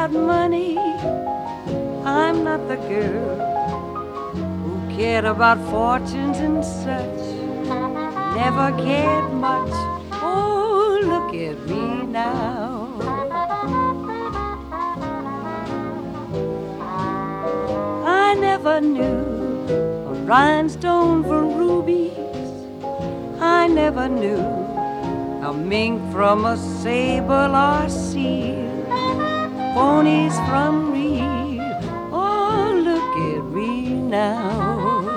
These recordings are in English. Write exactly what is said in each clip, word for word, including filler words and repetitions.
about money. I'm not the girl who cared about fortunes and such. Never cared much. Oh, look at me now. I never knew a rhinestone from rubies. I never knew a mink from a sable or seal, ponies from real. Oh, look at me now.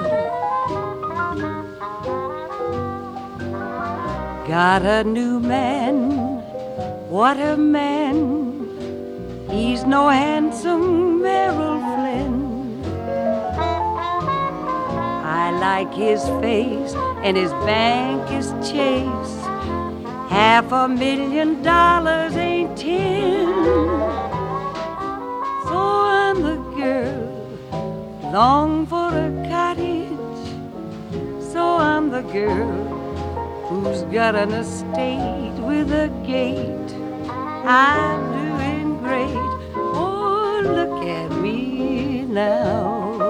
Got a new man, what a man. He's no handsome Merrill Flynn. I like his face and his bank is Chase. Half a million dollars ain't ten. So I'm the girl, long for a cottage. So I'm the girl who's got an estate with a gate. I'm doing great. Oh, look at me now.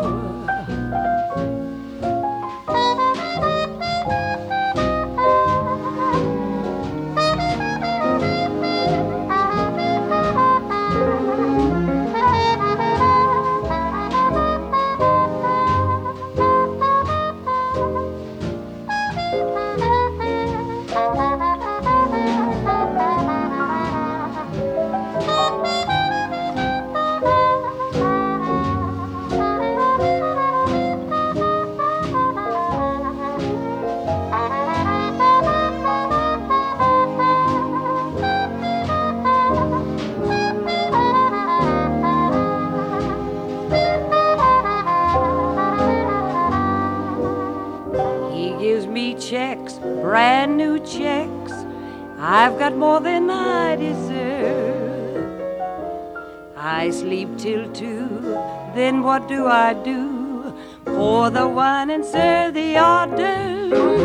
Checks, brand new checks. I've got more than I deserve. I sleep till two, then what do I do? Pour the wine and serve the hors d'oeuvres.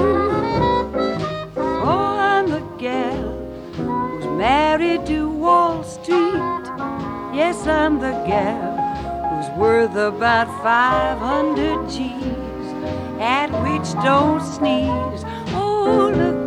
Oh, I'm the gal who's married to Wall Street. Yes, I'm the gal who's worth about five hundred G's, at which don't sneeze. Oh, look